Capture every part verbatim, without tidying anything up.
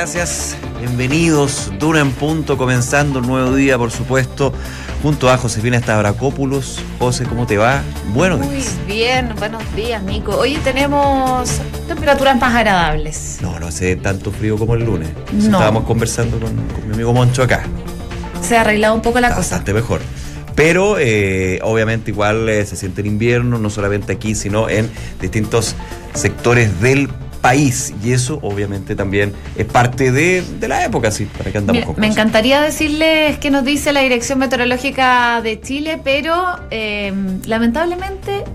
gracias. Bienvenidos. Duna en punto, comenzando un nuevo día, por supuesto, junto a Josefina Stavrakopoulos. José, ¿cómo te va? Buenos días. Muy bien, buenos días, Nico. Hoy tenemos temperaturas más agradables. No, no hace tanto frío como el lunes. No. Estábamos conversando con, con mi amigo Moncho acá. Se ha arreglado un poco la Está cosa. bastante mejor. Pero eh, obviamente igual eh, se siente el invierno, no solamente aquí, sino en distintos sectores del país. Y eso obviamente también es parte de, de la época, sí, para que andamos Mira, con me cosas. encantaría decirles qué nos dice la Dirección Meteorológica de Chile, pero eh, lamentablemente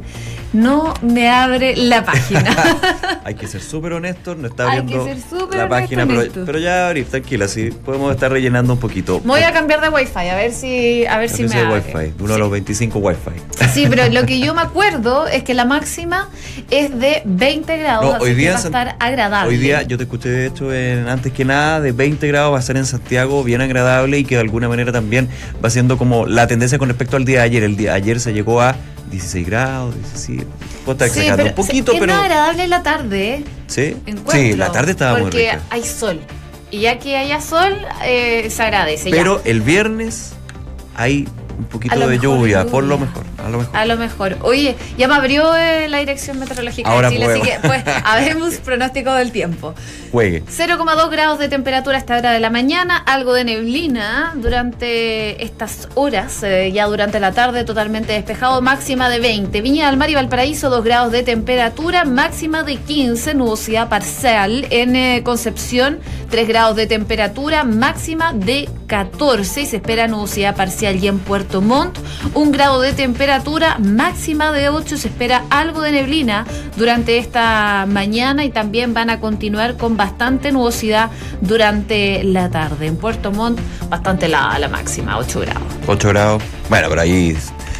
no me abre la página. Hay que ser súper honestos, no está Hay abriendo que ser súper la honesto página, en pero, esto. pero ya abrir, tranquila, sí, podemos estar rellenando un poquito. Me voy a cambiar de Wi-Fi, a ver si, a ver si me de abre. Wi-Fi, uno de Sí. los veinticinco Wi-Fi. Sí, pero lo que yo me acuerdo es que la máxima es de veinte grados, No, así hoy que día va a en San- estar agradable. Hoy día, yo te escuché de hecho, en, antes que nada, de veinte grados va a ser en Santiago, bien agradable y que de alguna manera también va siendo como la tendencia con respecto al día de ayer. El día ayer se llegó a dieciséis grados, diecisiete, puedo estar Sí, exagerando pero un poquito, es pero... más agradable en la tarde, ¿eh? ¿Sí? Encuentro, Sí, la tarde estaba muy porque rica. hay sol. Y ya que haya sol, eh, se agradece. Pero ya. el viernes hay un poquito A lo de mejor lluvia, lluvia. por lo mejor, a lo mejor. A lo mejor. Oye, ya me abrió eh, la Dirección Meteorológica Ahora de Chile, podemos. así que pues habemos pronóstico del tiempo. Juegue. cero coma dos grados de temperatura a esta hora de la mañana, algo de neblina durante estas horas, eh, ya durante la tarde totalmente despejado, máxima de veinte. Viña del Mar y Valparaíso, dos grados de temperatura, máxima de quince, nubosidad parcial. En eh, Concepción, tres grados de temperatura, máxima de catorce y se espera nubosidad parcial. Y en Puerto Montt, un grado de temperatura, máxima de ocho, se espera algo de neblina durante esta mañana y también van a continuar con bastante nubosidad durante la tarde. En Puerto Montt, bastante la, la máxima, ocho grados. ocho grados. Bueno, pero ahí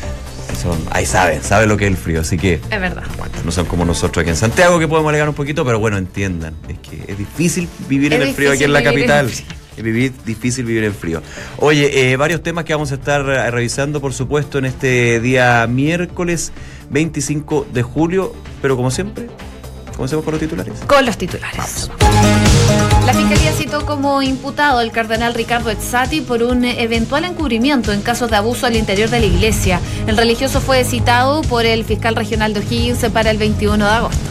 son, ahí saben, saben lo que es el frío, así que Es verdad. aguanten, no son como nosotros aquí en Santiago que podemos alegar un poquito, pero bueno, entiendan, es que es difícil vivir Es en el frío aquí difícil en la vivir en capital. el frío. Es vivir, difícil vivir en frío. Oye, eh, varios temas que vamos a estar eh, revisando, por supuesto, en este día miércoles veinticinco de julio, pero como siempre, comencemos con los titulares. Con los titulares. La Fiscalía citó como imputado al cardenal Ricardo Ezzati por un eventual encubrimiento en casos de abuso al interior de la iglesia. El religioso fue citado por el fiscal regional de O'Higgins para el veintiuno de agosto.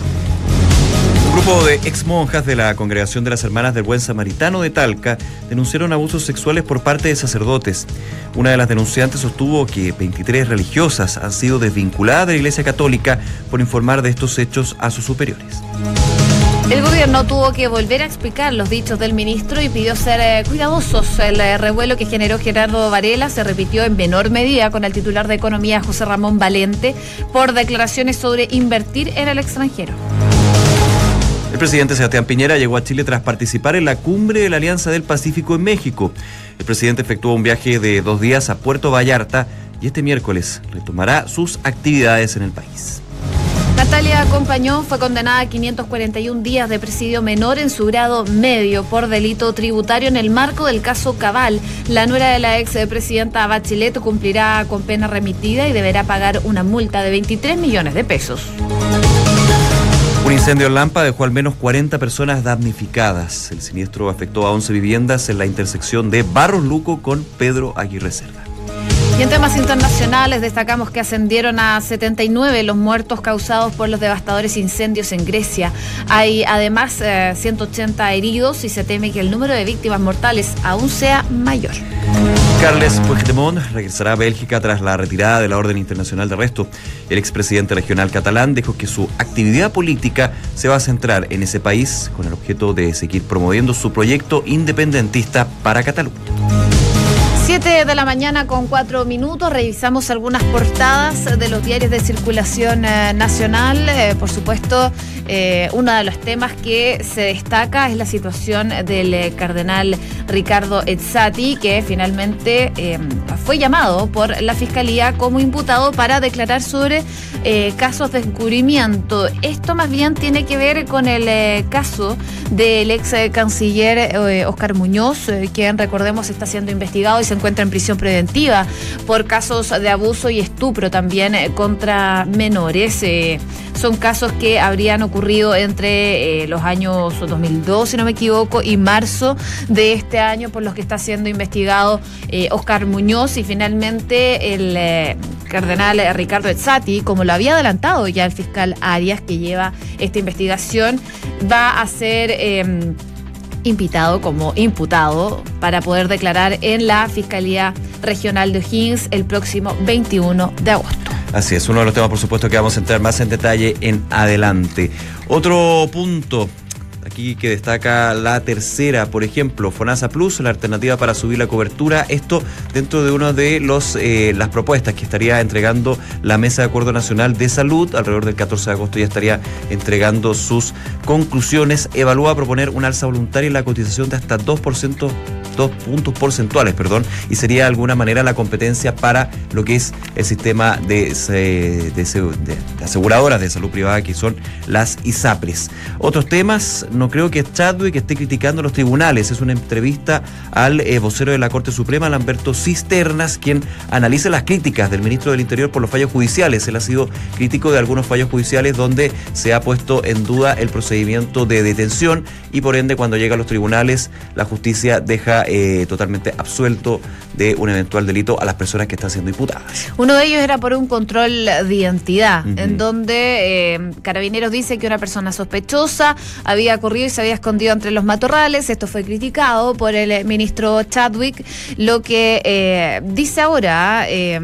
Un grupo de ex monjas de la Congregación de las Hermanas del Buen Samaritano de Talca denunciaron abusos sexuales por parte de sacerdotes. Una de las denunciantes sostuvo que veintitrés religiosas han sido desvinculadas de la Iglesia Católica por informar de estos hechos a sus superiores. El gobierno tuvo que volver a explicar los dichos del ministro y pidió ser eh, cuidadosos. El eh, revuelo que generó Gerardo Varela se repitió en menor medida con el titular de Economía, José Ramón Valente, por declaraciones sobre invertir en el extranjero. El presidente Sebastián Piñera llegó a Chile tras participar en la cumbre de la Alianza del Pacífico en México. El presidente efectuó un viaje de dos días a Puerto Vallarta y este miércoles retomará sus actividades en el país. Natalia Compañón fue condenada a quinientos cuarenta y un días de presidio menor en su grado medio por delito tributario en el marco del caso Cabal. La nuera de la expresidenta Bachelet cumplirá con pena remitida y deberá pagar una multa de veintitrés millones de pesos. Un incendio en Lampa dejó al menos cuarenta personas damnificadas. El siniestro afectó a once viviendas en la intersección de Barros Luco con Pedro Aguirre Cerda. Y en temas internacionales destacamos que ascendieron a setenta y nueve los muertos causados por los devastadores incendios en Grecia. Hay además eh, ciento ochenta heridos y se teme que el número de víctimas mortales aún sea mayor. Carles Puigdemont regresará a Bélgica tras la retirada de la Orden Internacional de Arresto. El expresidente regional catalán dijo que su actividad política se va a centrar en ese país con el objeto de seguir promoviendo su proyecto independentista para Cataluña. siete de la mañana con cuatro minutos, revisamos algunas portadas de los diarios de circulación eh, nacional. Eh, por supuesto, eh, uno de los temas que se destaca es la situación del eh, cardenal Ricardo Ezzati, que finalmente eh, fue llamado por la Fiscalía como imputado para declarar sobre eh, casos de encubrimiento. Esto más bien tiene que ver con el eh, caso del ex eh, canciller eh, Óscar Muñoz, eh, quien recordemos está siendo investigado y se encuentra en prisión preventiva por casos de abuso y estupro también eh, contra menores. Eh, son casos que habrían ocurrido entre eh, los años dos mil dos, si no me equivoco, y marzo de este año, por los que está siendo investigado eh, Oscar Muñoz, y finalmente el eh, cardenal eh, Ricardo Ezzati, como lo había adelantado ya el fiscal Arias, que lleva esta investigación, va a ser eh, invitado como imputado para poder declarar en la Fiscalía Regional de O'Higgins el próximo veintiuno de agosto. Así es, uno de los temas, por supuesto, que vamos a entrar más en detalle en adelante. Otro punto aquí que destaca La Tercera, por ejemplo, FONASA Plus, la alternativa para subir la cobertura. Esto dentro de una de los eh, las propuestas que estaría entregando la Mesa de Acuerdo Nacional de Salud. Alrededor del catorce de agosto ya estaría entregando sus conclusiones. Evalúa proponer una alza voluntaria en la cotización de hasta dos por ciento, dos puntos porcentuales, perdón, y sería de alguna manera la competencia para lo que es el sistema de, de, de, de aseguradoras de salud privada, que son las ISAPRES. Otros temas, no creo que Chadwick esté criticando los tribunales. Es una entrevista al eh, vocero de la Corte Suprema, Lamberto Cisternas, quien analiza las críticas del ministro del Interior por los fallos judiciales. Él ha sido crítico de algunos fallos judiciales donde se ha puesto en duda el procedimiento de detención y por ende cuando llega a los tribunales la justicia deja Eh, totalmente absuelto de un eventual delito a las personas que están siendo imputadas. Uno de ellos era por un control de identidad, uh-huh. en donde eh, Carabineros dice que una persona sospechosa había corrido y se había escondido entre los matorrales. Esto fue criticado por el ministro Chadwick, lo que eh, dice ahora eh,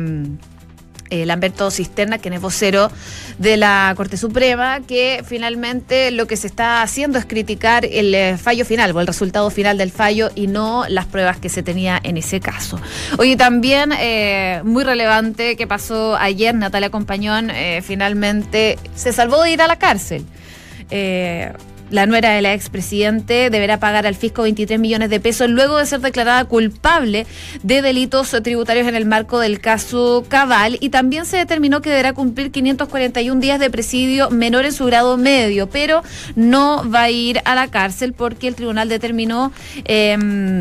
Eh, Lamberto Cisterna, quien es vocero de la Corte Suprema, que finalmente lo que se está haciendo es criticar el eh, fallo final o el resultado final del fallo y no las pruebas que se tenía en ese caso. Oye, también eh, muy relevante que pasó ayer, Natalia Compañón eh, finalmente se salvó de ir a la cárcel. Eh, La nuera del expresidente deberá pagar al fisco veintitrés millones de pesos luego de ser declarada culpable de delitos tributarios en el marco del caso Cabal, y también se determinó que deberá cumplir quinientos cuarenta y un días de presidio menor en su grado medio, pero no va a ir a la cárcel porque el tribunal determinó eh,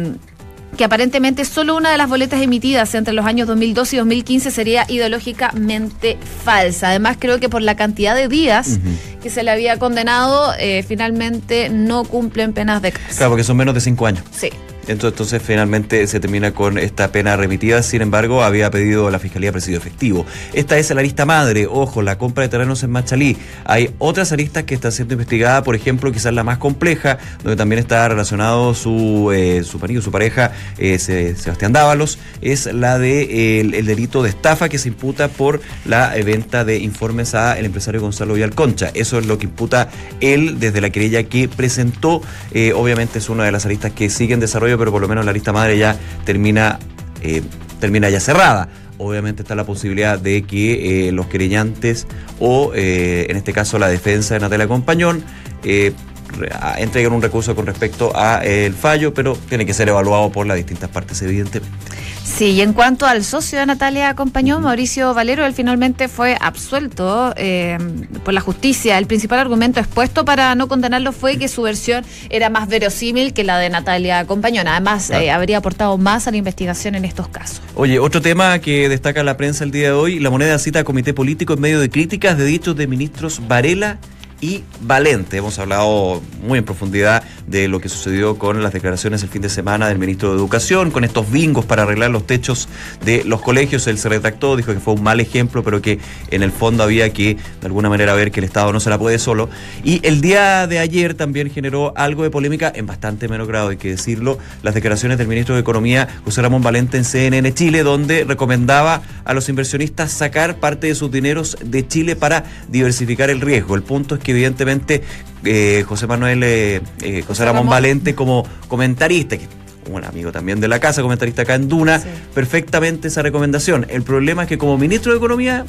que aparentemente solo una de las boletas emitidas entre los años dos mil doce y dos mil quince sería ideológicamente falsa. Además, creo que por la cantidad de días uh-huh. que se le había condenado, eh, finalmente no cumplen penas de cárcel. Claro, porque son menos de cinco años. Sí. Entonces, entonces finalmente se termina con esta pena remitida. Sin embargo, había pedido la Fiscalía presidio efectivo. Esta es la arista madre. Ojo, la compra de terrenos en Machalí. Hay otras aristas que están siendo investigadas, por ejemplo, quizás la más compleja, donde también está relacionado su eh, su marido, su pareja, eh, Sebastián Dávalos, es la de eh, el, el delito de estafa que se imputa por la eh, venta de informes a el empresario Gonzalo Villalconcha. Eso es lo que imputa él desde la querella que presentó. Eh, obviamente es una de las aristas que siguen en desarrollo, pero por lo menos la lista madre ya termina eh, termina ya cerrada. Obviamente está la posibilidad de que eh, los querellantes o eh, en este caso la defensa de Natalia Compañón eh, entreguen un recurso con respecto a eh, el fallo, pero tiene que ser evaluado por las distintas partes, evidentemente. Sí, y en cuanto al socio de Natalia Compañón, uh-huh. Mauricio Valero, él finalmente fue absuelto eh, por la justicia. El principal argumento expuesto para no condenarlo fue que su versión era más verosímil que la de Natalia Compañón. Además, claro. eh, habría aportado más a la investigación en estos casos. Oye, otro tema que destaca la prensa el día de hoy: La Moneda cita a comité político en medio de críticas de dichos de ministros Varela y Valente. Hemos hablado muy en profundidad de lo que sucedió con las declaraciones el fin de semana del ministro de Educación, con estos bingos para arreglar los techos de los colegios. Él se retractó, dijo que fue un mal ejemplo, pero que en el fondo había que de alguna manera ver que el Estado no se la puede solo. Y el día de ayer también generó algo de polémica, en bastante menor grado, hay que decirlo, las declaraciones del ministro de Economía, José Ramón Valente, en C N N Chile, donde recomendaba a los inversionistas sacar parte de sus dineros de Chile para diversificar el riesgo. El punto es que evidentemente eh, José Manuel eh, eh, José Ramón Valente, como comentarista, que un amigo también de la casa, comentarista acá en Duna, sí. perfectamente esa recomendación. El problema es que como ministro de Economía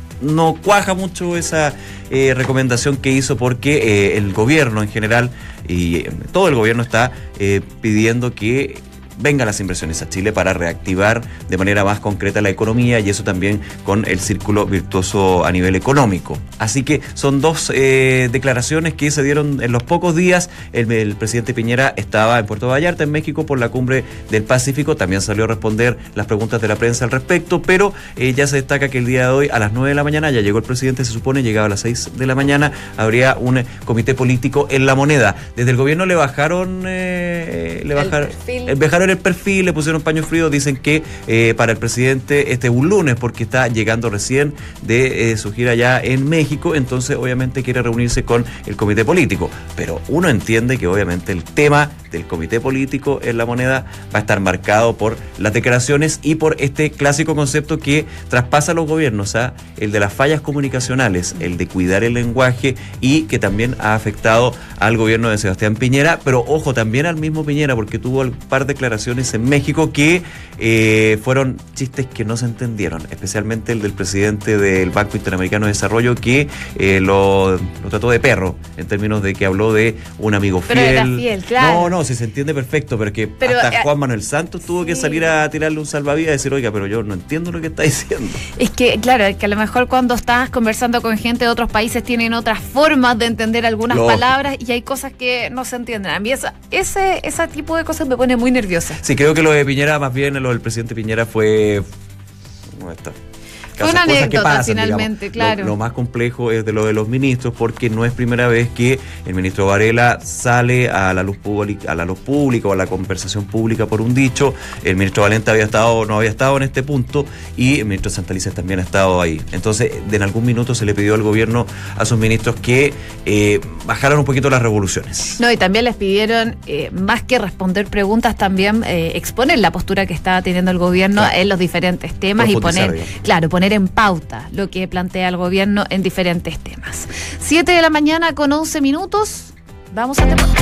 no cuaja mucho esa eh, recomendación que hizo, porque eh, el gobierno en general y eh, todo el gobierno está eh, pidiendo que vengan las inversiones a Chile para reactivar de manera más concreta la economía y eso también con el círculo virtuoso a nivel económico. Así que son dos eh, declaraciones que se dieron en los pocos días. El, el presidente Piñera estaba en Puerto Vallarta, en México, por la cumbre del Pacífico. También salió a responder las preguntas de la prensa al respecto, pero eh, ya se destaca que el día de hoy a las nueve de la mañana ya llegó el presidente, se supone, llegaba a las seis de la mañana, habría un eh, comité político en La Moneda. Desde el gobierno le bajaron eh, le bajaron el, eh, bajaron el perfil, le pusieron paño frío, dicen que eh, para el presidente este es un lunes porque está llegando recién de eh, su gira allá en México, entonces obviamente quiere reunirse con el comité político, pero uno entiende que obviamente el tema del comité político en La Moneda va a estar marcado por las declaraciones y por este clásico concepto que traspasa los gobiernos, ¿eh? El de las fallas comunicacionales, el de cuidar el lenguaje y que también ha afectado al gobierno de Sebastián Piñera, pero ojo, también al mismo Piñera porque tuvo un par de declaraciones en México que eh, fueron chistes que no se entendieron, especialmente el del presidente del Banco Interamericano de Desarrollo que eh, lo, lo trató de perro en términos de que habló de un amigo fiel. Pero era fiel, claro. No, no, si se entiende perfecto, pero que pero, hasta Juan Manuel Santos tuvo sí. que salir a tirarle un salvavidas y decir, oiga, pero yo no entiendo lo que está diciendo. Es que, claro, es que a lo mejor cuando estás conversando con gente de otros países tienen otras formas de entender algunas Lógico. palabras y hay cosas que no se entienden. A mí esa, ese, ese tipo de cosas me pone muy nerviosa. Sí, creo que lo de Piñera, más bien lo del presidente Piñera fue... ¿Cómo está? Fue una anécdota pasan, finalmente, digamos. claro. Lo, lo más complejo es de lo de los ministros, porque no es primera vez que el ministro Varela sale a la luz pública, a la luz pública o a la conversación pública por un dicho. El ministro Valente había estado, no había estado en este punto y el ministro Santelices también ha estado ahí. Entonces, de en algún minuto se le pidió al gobierno a sus ministros que eh, bajaran un poquito las revoluciones. No, y también les pidieron, eh, más que responder preguntas, también eh, exponer la postura que está teniendo el gobierno claro. en los diferentes temas y poner, digamos. claro, poner en pauta lo que plantea el gobierno en diferentes temas. siete de la mañana con once minutos. Vamos a deporte.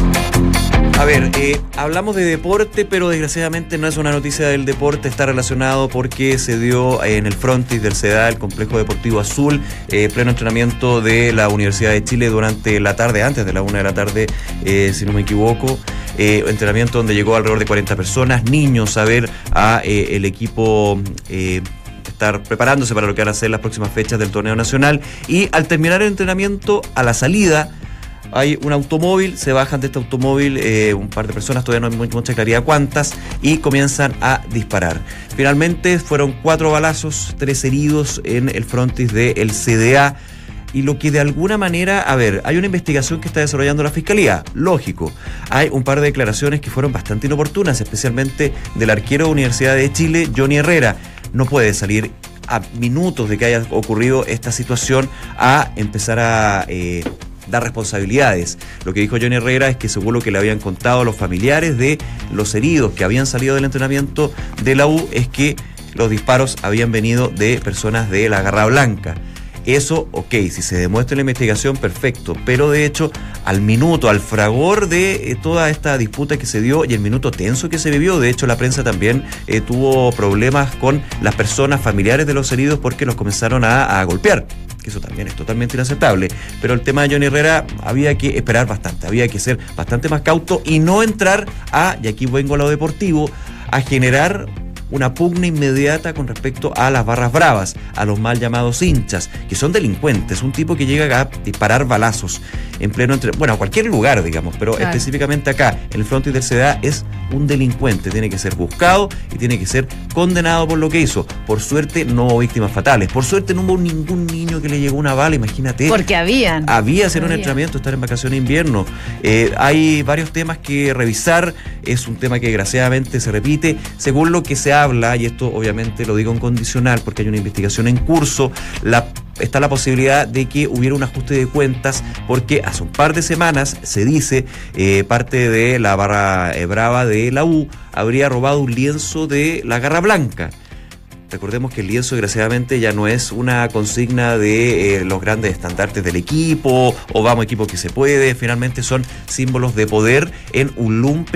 A ver, eh, hablamos de deporte, pero desgraciadamente no es una noticia del deporte, está relacionado porque se dio en el frontis del C E D A, el Complejo Deportivo Azul, eh, pleno entrenamiento de la Universidad de Chile durante la tarde, antes de la una de la tarde, eh, si no me equivoco, eh, entrenamiento donde llegó alrededor de cuarenta personas, niños, a ver a eh, el equipo... Eh, estar preparándose para lo que van a ser las próximas fechas del torneo nacional y al terminar el entrenamiento, a la salida hay un automóvil, se bajan de este automóvil eh, un par de personas, todavía no hay mucha claridad cuántas, y comienzan a disparar. Finalmente fueron cuatro balazos, tres heridos en el frontis del C D A. Y lo que de alguna manera, a ver, hay una investigación que está desarrollando la Fiscalía, lógico. Hay un par de declaraciones que fueron bastante inoportunas, especialmente del arquero de Universidad de Chile, Johnny Herrera. No puede salir a minutos de que haya ocurrido esta situación a empezar a eh, dar responsabilidades. Lo que dijo Johnny Herrera es que según lo que le habían contado los familiares de los heridos que habían salido del entrenamiento de la U, es que los disparos habían venido de personas de la Garra Blanca. Eso, ok, si se demuestra en la investigación, perfecto, pero de hecho, al minuto, al fragor de eh, toda esta disputa que se dio y el minuto tenso que se vivió, de hecho la prensa también eh, tuvo problemas con las personas familiares de los heridos porque los comenzaron a, a golpear, que eso también es totalmente inaceptable, pero el tema de Johnny Herrera había que esperar bastante, había que ser bastante más cauto y no entrar a, y aquí vengo a lo deportivo, a generar una pugna inmediata con respecto a las barras bravas, a los mal llamados hinchas, que son delincuentes, un tipo que llega a disparar balazos en pleno entre, bueno, a cualquier lugar, digamos, pero claro. específicamente acá, en el frontis del C D A, es un delincuente, tiene que ser buscado y tiene que ser condenado por lo que hizo. Por suerte no hubo víctimas fatales, por suerte no hubo ningún niño que le llegó una bala, imagínate. Porque habían. Había hacer un entrenamiento, estar en vacaciones de invierno. Eh, hay varios temas que revisar, es un tema que desgraciadamente se repite, según lo que se habla, y esto obviamente lo digo en condicional porque hay una investigación en curso, la está la posibilidad de que hubiera un ajuste de cuentas porque hace un par de semanas se dice eh, parte de la barra eh, brava de la U habría robado un lienzo de la Garra Blanca. Recordemos que el lienzo, desgraciadamente, ya no es una consigna de eh, los grandes estandartes del equipo o vamos equipo que se puede, finalmente son símbolos de poder en un lumpen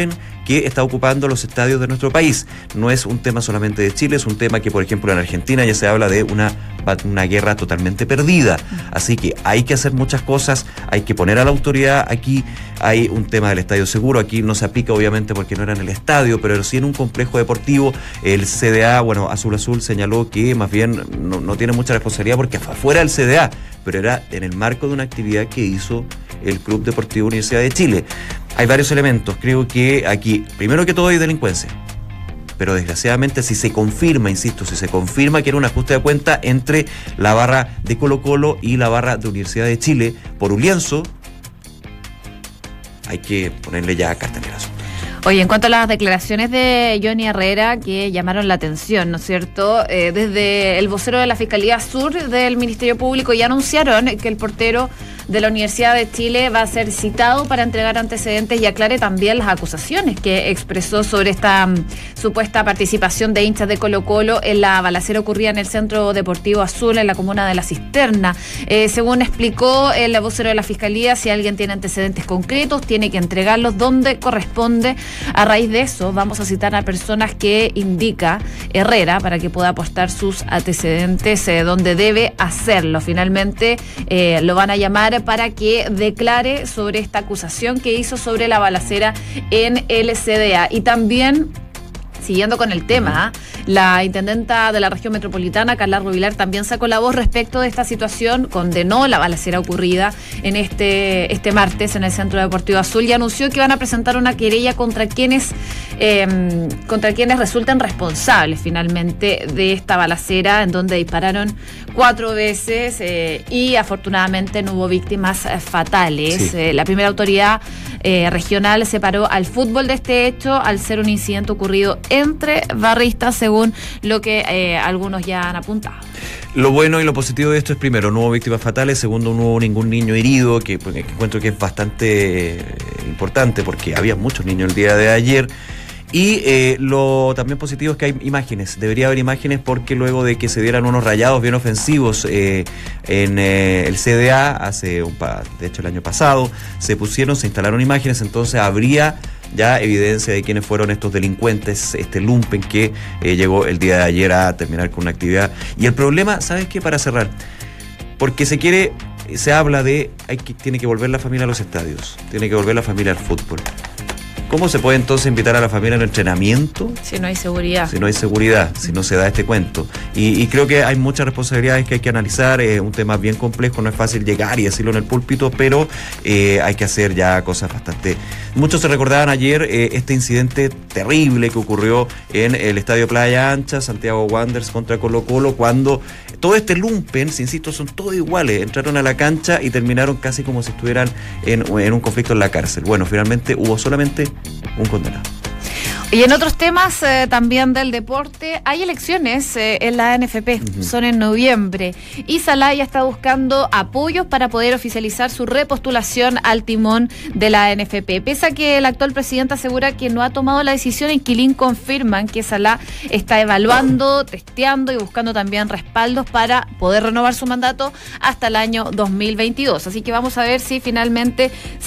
que está ocupando los estadios de nuestro país. No es un tema solamente de Chile, es un tema que, por ejemplo, en Argentina ya se habla de una, una guerra totalmente perdida. Así que hay que hacer muchas cosas, hay que poner a la autoridad aquí. Hay un tema del estadio seguro, aquí no se aplica obviamente porque no era en el estadio, pero sí en un complejo deportivo. El C D A, bueno, Azul Azul señaló que más bien no, no tiene mucha responsabilidad porque fue fuera del C D A, pero era en el marco de una actividad que hizo el Club Deportivo Universidad de Chile. Hay varios elementos, creo que aquí, primero que todo hay delincuencia, pero desgraciadamente si se confirma, insisto, si se confirma que era un ajuste de cuenta entre la barra de Colo-Colo y la barra de Universidad de Chile por un lienzo, hay que ponerle ya carteleras. Oye, en cuanto a las declaraciones de Johnny Herrera que llamaron la atención, ¿no es cierto? Eh, desde el vocero de la Fiscalía Sur del Ministerio Público ya anunciaron que el portero de la Universidad de Chile va a ser citado para entregar antecedentes y aclare también las acusaciones que expresó sobre esta um, supuesta participación de hinchas de Colo-Colo en la balacera ocurrida en el Centro Deportivo Azul en la comuna de La Cisterna. Eh, según explicó el vocero de la Fiscalía, si alguien tiene antecedentes concretos, tiene que entregarlos donde corresponde. A raíz de eso, vamos a citar a personas que indica Herrera para que pueda apostar sus antecedentes eh, donde debe hacerlo. Finalmente, eh, lo van a llamar para que declare sobre esta acusación que hizo sobre la balacera en el C D A. Y también, siguiendo con el tema, la intendenta de la región metropolitana, Carla Rubilar, también sacó la voz respecto de esta situación, condenó la balacera ocurrida en este, este martes en el Centro Deportivo Azul y anunció que van a presentar una querella contra quienes, eh, contra quienes resulten responsables finalmente de esta balacera, en donde dispararon cuatro veces eh, y afortunadamente no hubo víctimas eh, fatales. Sí. Eh, la primera autoridad eh, regional separó al fútbol de este hecho al ser un incidente ocurrido entre barristas, según lo que eh, algunos ya han apuntado. Lo bueno y lo positivo de esto es, primero, no hubo víctimas fatales, segundo, no hubo ningún niño herido, que, pues, que encuentro que es bastante eh, importante porque había muchos niños el día de ayer. Y eh, lo también positivo es que hay imágenes, debería haber imágenes porque luego de que se dieran unos rayados bien ofensivos eh, en eh, el C D A, hace un pa- de hecho el año pasado, se pusieron, se instalaron imágenes, entonces habría ya evidencia de quiénes fueron estos delincuentes, este lumpen que eh, llegó el día de ayer a terminar con una actividad. Y el problema, ¿sabes qué? Para cerrar, porque se quiere, se habla de, hay que, tiene que volver la familia a los estadios, tiene que volver la familia al fútbol. ¿Cómo se puede entonces invitar a la familia al entrenamiento? Si no hay seguridad. Si no hay seguridad, si no se da este cuento. Y, y creo que hay muchas responsabilidades que hay que analizar, es un tema bien complejo, no es fácil llegar y decirlo en el púlpito, pero eh, hay que hacer ya cosas bastante... Muchos se recordaban ayer eh, este incidente terrible que ocurrió en el Estadio Playa Ancha, Santiago Wanderers contra Colo-Colo, cuando todo este lumpen, si insisto, son todos iguales, entraron a la cancha y terminaron casi como si estuvieran en, en un conflicto en la cárcel. Bueno, finalmente hubo solamente un condenado. Y en otros temas eh, también del deporte, hay elecciones eh, en la A N F P, uh-huh. Son en noviembre, y Zelaya está buscando apoyos para poder oficializar su repostulación al timón de la A N F P. Pese a que el actual presidente asegura que no ha tomado la decisión, en Quilín confirman que Zelaya está evaluando, testeando y buscando también respaldos para poder renovar su mandato hasta el año dos mil veintidós. Así que vamos a ver si finalmente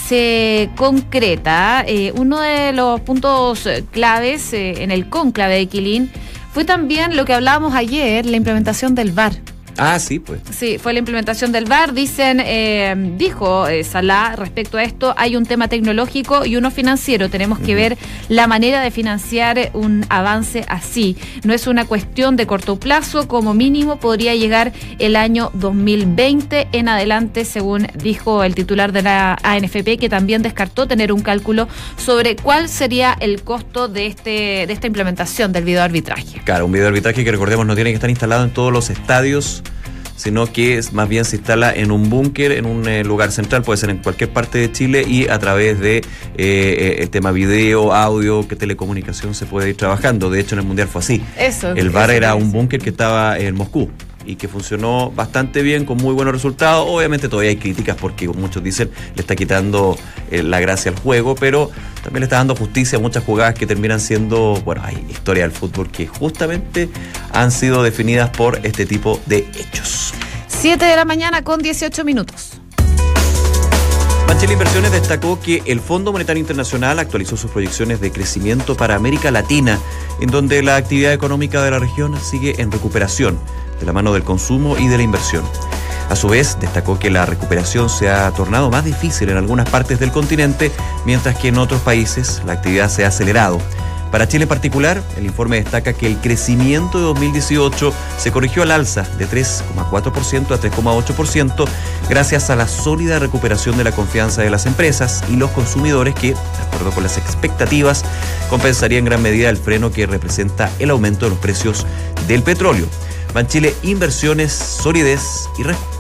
se concreta. Eh, uno de los puntos clave Eh, en el cónclave de Quilín fue también lo que hablábamos ayer, la implementación del V A R. Ah, sí, pues. Sí, fue la implementación del V A R. Dicen, eh, dijo eh, Salá respecto a esto, hay un tema tecnológico y uno financiero. Tenemos que uh-huh. ver la manera de financiar un avance así. No es una cuestión de corto plazo, como mínimo podría llegar el año dos mil veinte en adelante, según dijo el titular de la A N F P, que también descartó tener un cálculo sobre cuál sería el costo de este de esta implementación del videoarbitraje. Claro, un videoarbitraje que, recordemos, no tiene que estar instalado en todos los estadios, sino que es, más bien se instala en un búnker, en un eh, lugar central, puede ser en cualquier parte de Chile, y a través de eh, el tema video, audio, que telecomunicación se puede ir trabajando. De hecho, en el Mundial fue así. Eso, el V A R eso era es. un búnker que estaba en Moscú y que funcionó bastante bien, con muy buenos resultados. Obviamente todavía hay críticas porque muchos dicen le está quitando eh, la gracia al juego, pero también le está dando justicia a muchas jugadas que terminan siendo, bueno, hay historia del fútbol que justamente han sido definidas por este tipo de hechos. siete de la mañana con dieciocho minutos. Banchile Inversiones destacó que el Fondo Monetario Internacional actualizó sus proyecciones de crecimiento para América Latina, en donde la actividad económica de la región sigue en recuperación, de la mano del consumo y de la inversión. A su vez, destacó que la recuperación se ha tornado más difícil en algunas partes del continente, mientras que en otros países la actividad se ha acelerado. Para Chile en particular, el informe destaca que el crecimiento de dos mil dieciocho se corrigió al alza de tres coma cuatro por ciento a tres coma ocho por ciento gracias a la sólida recuperación de la confianza de las empresas y los consumidores que, de acuerdo con las expectativas, compensaría en gran medida el freno que representa el aumento de los precios del petróleo. Banchile Inversiones, solidez y respeto.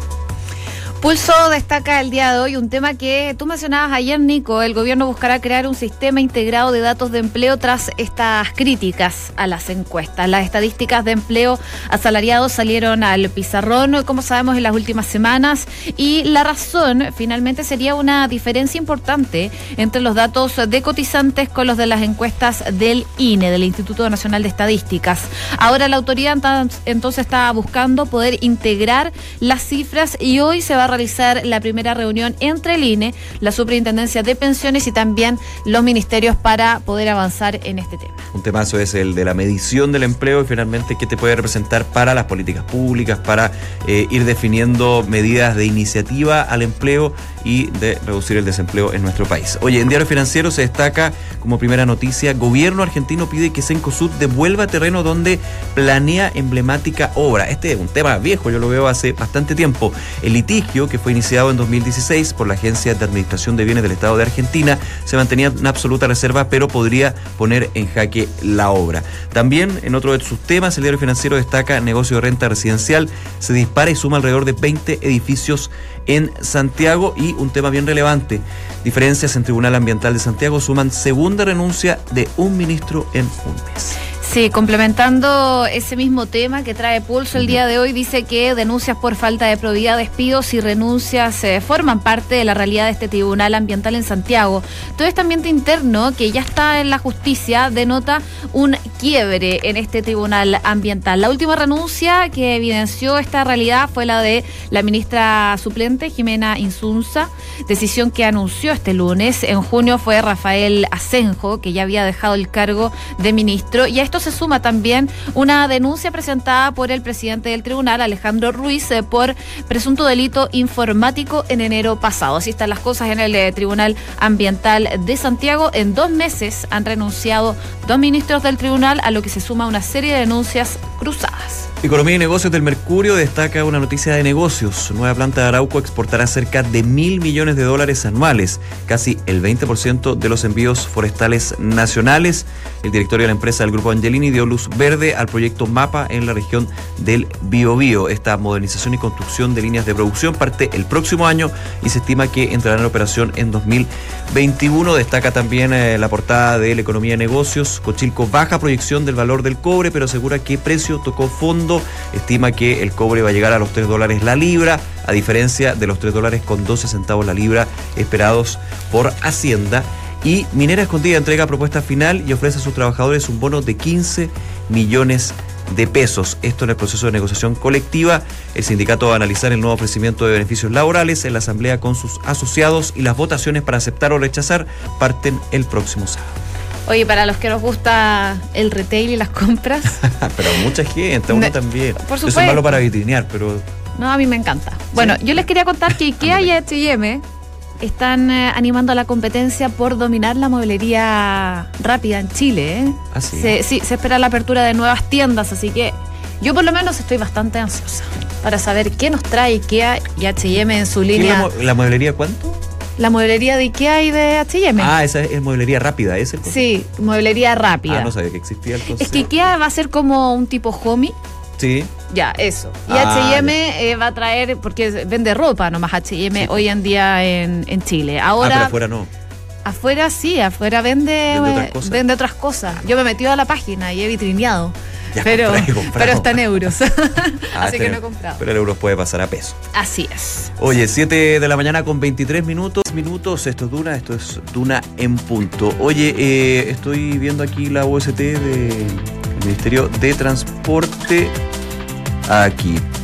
Pulso destaca el día de hoy un tema que tú mencionabas ayer, Nico. El gobierno buscará crear un sistema integrado de datos de empleo tras estas críticas a las encuestas. Las estadísticas de empleo asalariados salieron al pizarrón, como sabemos, en las últimas semanas, y la razón finalmente sería una diferencia importante entre los datos de cotizantes con los de las encuestas del I N E, del Instituto Nacional de Estadísticas. Ahora la autoridad entonces está buscando poder integrar las cifras y hoy se va a realizar la primera reunión entre el I N E, la Superintendencia de Pensiones y también los ministerios para poder avanzar en este tema. Un temazo es el de la medición del empleo y finalmente qué te puede representar para las políticas públicas, para eh, ir definiendo medidas de iniciativa al empleo y de reducir el desempleo en nuestro país. Oye, en Diario Financiero se destaca como primera noticia: gobierno argentino pide que Cencosud devuelva terreno donde planea emblemática obra. Este es un tema viejo, yo lo veo hace bastante tiempo. El litigio, que fue iniciado en dos mil dieciséis por la Agencia de Administración de Bienes del Estado de Argentina, se mantenía en absoluta reserva, pero podría poner en jaque la obra. También, en otro de sus temas, el Diario Financiero destaca negocio de renta residencial, se dispara y suma alrededor de veinte edificios en Santiago. Y un tema bien relevante: diferencias en Tribunal Ambiental de Santiago suman segunda renuncia de un ministro en un mes. Sí, complementando ese mismo tema que trae Pulso el día de hoy, dice que denuncias por falta de probidad, despidos y renuncias eh, forman parte de la realidad de este Tribunal Ambiental en Santiago. Todo este ambiente interno que ya está en la justicia denota un quiebre en este Tribunal Ambiental. La última renuncia que evidenció esta realidad fue la de la ministra suplente, Jimena Insunza, decisión que anunció este lunes. En junio fue Rafael Asenjo, que ya había dejado el cargo de ministro, y a esto se suma también una denuncia presentada por el presidente del tribunal, Alejandro Ruiz, eh, por presunto delito informático en enero pasado. Así están las cosas en el eh, Tribunal Ambiental de Santiago. En dos meses han renunciado dos ministros del tribunal, a lo que se suma una serie de denuncias cruzadas. Economía y Negocios del Mercurio destaca una noticia de negocios. Nueva planta de Arauco exportará cerca de mil millones de dólares anuales, casi el veinte por ciento de los envíos forestales nacionales. El directorio de la empresa del Grupo Angelini dio luz verde al proyecto MAPA en la región del Biobío. Esta modernización y construcción de líneas de producción parte el próximo año y se estima que entrará en operación en dos mil veintiuno. Destaca también eh, la portada de la Economía y Negocios. Cochilco baja proyección del valor del cobre, pero asegura que precio tocó fondo. Estima que el cobre va a llegar a los tres dólares la libra, a diferencia de los tres dólares con doce centavos la libra esperados por Hacienda. Y Minera Escondida entrega propuesta final y ofrece a sus trabajadores un bono de quince millones de pesos. Esto en el proceso de negociación colectiva. El sindicato va a analizar el nuevo ofrecimiento de beneficios laborales en la asamblea con sus asociados y las votaciones para aceptar o rechazar parten el próximo sábado. Oye, para los que nos gusta el retail y las compras. Pero mucha gente, uno ne- también. Por supuesto. Eso es malo para vitrinear, pero... No, a mí me encanta. Bueno, ¿Sí? Yo les quería contar que IKEA y H y M están eh, animando a la competencia por dominar la mueblería rápida en Chile. ¿eh? ¿Ah, sí? Se, sí, se espera la apertura de nuevas tiendas, así que yo por lo menos estoy bastante ansiosa para saber qué nos trae IKEA y H y M en su ¿Y línea. la, mo- la mueblería cuánto? La mueblería de IKEA y de H y M. Ah, esa es, es mueblería rápida, ¿es el concepto? Sí, mueblería rápida. Ah, no sabía que existía el concepto. Es que IKEA va a ser como un tipo homey. Sí. Ya, eso. Y Ah, H y M eh, va a traer, porque vende ropa nomás H y M sí, hoy en día en, en Chile. Ahora, ah, pero afuera no. Afuera sí, afuera vende, ¿Vende otras cosas? vende otras cosas. Yo me he metido a la página y he vitrineado. Ya pero, compré, compré. pero está en euros. Ah, Así este, que no he comprado. Pero el euro puede pasar a peso. Así es. Oye, siete de la mañana con veintitrés minutos. Minutos, esto es Duna, esto es Duna en punto. Oye, eh, estoy viendo aquí la U S T del Ministerio de Transporte. Aquí.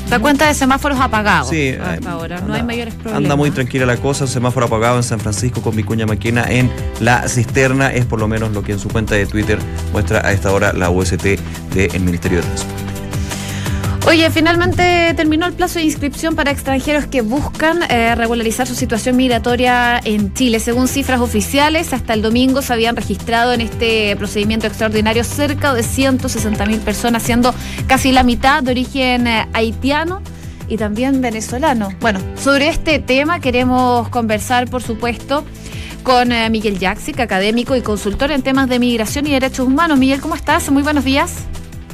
La cuenta de semáforos apagados. Sí, hasta ahora, no anda, hay mayores problemas. Anda muy tranquila la cosa, semáforo apagado en San Francisco con Vicuña Maquena en La Cisterna, es por lo menos lo que en su cuenta de Twitter muestra a esta hora la U S T del Ministerio de Transporte. Oye, finalmente terminó el plazo de inscripción para extranjeros que buscan eh, regularizar su situación migratoria en Chile. Según cifras oficiales, hasta el domingo se habían registrado en este procedimiento extraordinario cerca de ciento sesenta mil personas, siendo casi la mitad de origen eh, haitiano y también venezolano. Bueno, sobre este tema queremos conversar, por supuesto, con eh, Miguel Jaksic, académico y consultor en temas de migración y derechos humanos. Miguel, ¿cómo estás? Muy buenos días.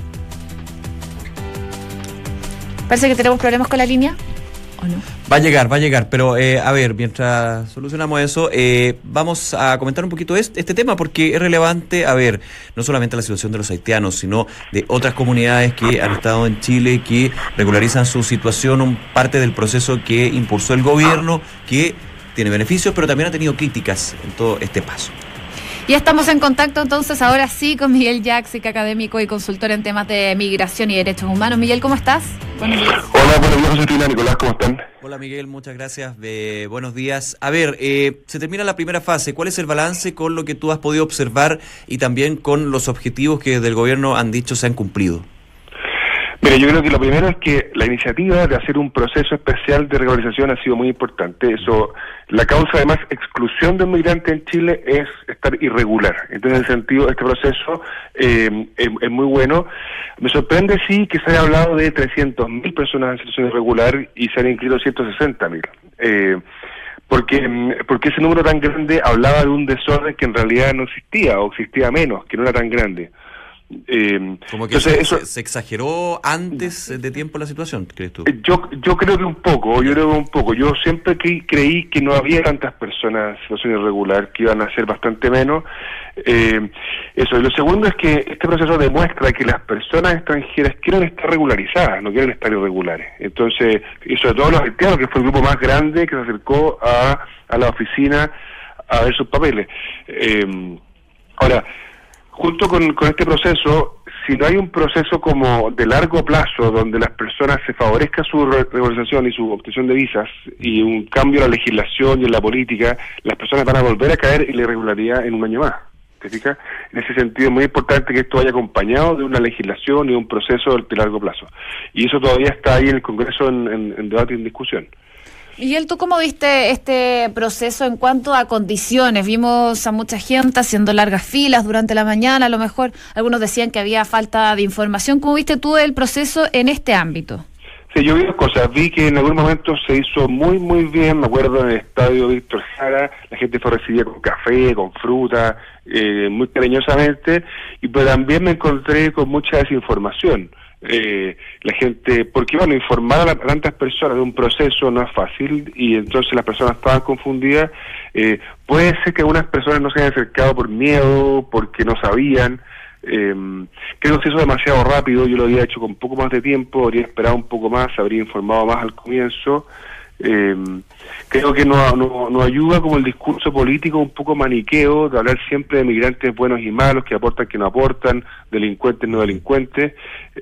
Parece que tenemos problemas con la línea, ¿o no? Va a llegar, va a llegar, pero eh, a ver, mientras solucionamos eso, eh, vamos a comentar un poquito este, este tema, porque es relevante, a ver, no solamente la situación de los haitianos, sino de otras comunidades que han estado en Chile, que regularizan su situación, un parte del proceso que impulsó el gobierno, que tiene beneficios, pero también ha tenido críticas en todo este paso. Ya estamos en contacto entonces ahora sí con Miguel Jaksic, académico y consultor en temas de migración y derechos humanos. Miguel, ¿cómo estás? Buenos días. Hola, buenos días, Josefina, Nicolás, ¿cómo están? Hola Miguel, muchas gracias, eh, buenos días. A ver, eh, se termina la primera fase, ¿cuál es el balance con lo que tú has podido observar y también con los objetivos que desde el gobierno han dicho se han cumplido? Mira, yo creo que lo primero es que la iniciativa de hacer un proceso especial de regularización ha sido muy importante. Eso, la causa de más exclusión de un migrante en Chile es estar irregular. Entonces, en ese sentido, este proceso eh, es, es muy bueno. Me sorprende, sí, que se haya hablado de trescientas mil personas en situación irregular y se han inscrito ciento sesenta mil. Eh, porque, porque ese número tan grande hablaba de un desorden que en realidad no existía, o existía menos, que no era tan grande. Eh, Como que entonces, se, eso, se, se exageró antes de tiempo la situación, ¿crees tú? Yo yo creo que un poco, yo creo que un poco. Yo siempre cre, creí que no había tantas personas en situación irregular, que iban a ser bastante menos. Eh, eso. Y lo segundo es que este proceso demuestra que las personas extranjeras quieren estar regularizadas, no quieren estar irregulares. Entonces, y sobre todo los haitianos, que fue el grupo más grande que se acercó a, a la oficina a ver sus papeles. Eh, ahora, junto con, con este proceso, si no hay un proceso como de largo plazo donde las personas se favorezca su regularización y su obtención de visas y un cambio en la legislación y en la política, las personas van a volver a caer en la irregularidad en un año más. ¿Te fijas? En ese sentido es muy importante que esto vaya acompañado de una legislación y un proceso de largo plazo. Y eso todavía está ahí en el Congreso en, en, en debate y en discusión. Miguel, ¿tú cómo viste este proceso en cuanto a condiciones? Vimos a mucha gente haciendo largas filas durante la mañana, a lo mejor algunos decían que había falta de información. ¿Cómo viste tú el proceso en este ámbito? Sí, yo vi dos cosas. Vi que en algún momento se hizo muy, muy bien. Me acuerdo en el estadio Víctor Jara, la gente fue recibida con café, con fruta, eh, muy cariñosamente, y pero también me encontré con mucha desinformación. Eh, la gente, porque bueno, informar a tantas personas de un proceso no es fácil y entonces las personas estaban confundidas. Eh, puede ser que algunas personas no se hayan acercado por miedo, porque no sabían. Eh, creo que eso es demasiado rápido. Yo lo había hecho con un poco más de tiempo, habría esperado un poco más, habría informado más al comienzo. Eh, creo que no, no, no ayuda como el discurso político un poco maniqueo de hablar siempre de migrantes buenos y malos, que aportan, que no aportan, delincuentes, no delincuentes,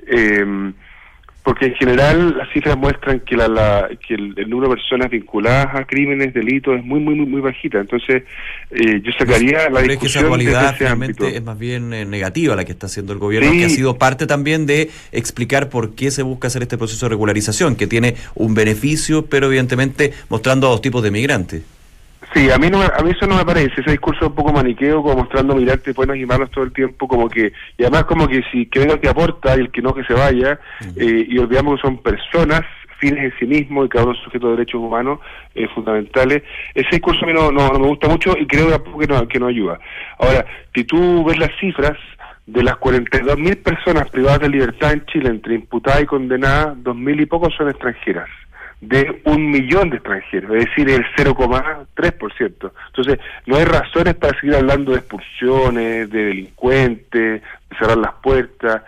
eh, porque en general las cifras muestran que la, la que el, el número de personas vinculadas a crímenes, delitos es muy muy muy, muy bajita. Entonces eh, yo sacaría la discusión. ¿Crees que esa dualidad finalmente es más bien eh, negativa la que está haciendo el gobierno, sí, que ha sido parte también de explicar por qué se busca hacer este proceso de regularización, que tiene un beneficio, pero evidentemente mostrando a dos tipos de migrantes? Sí, a mí no, a mí eso no me parece, ese discurso un poco maniqueo, como mostrando migrantes buenos y malos todo el tiempo, como que, y además como que si que venga el que aporta y el que no que se vaya, uh-huh. eh, y olvidamos que son personas, fines en sí mismos, y cada uno es sujeto de derechos humanos eh, fundamentales. Ese discurso a mí no, no, no me gusta mucho y creo que no, que no ayuda. Ahora, si tú ves las cifras, de las cuarenta y dos mil personas privadas de libertad en Chile, entre imputadas y condenadas, dos mil y pocos son extranjeras, de un millón de extranjeros, es decir, el cero coma tres por ciento. Entonces, no hay razones para seguir hablando de expulsiones, de delincuentes, de cerrar las puertas.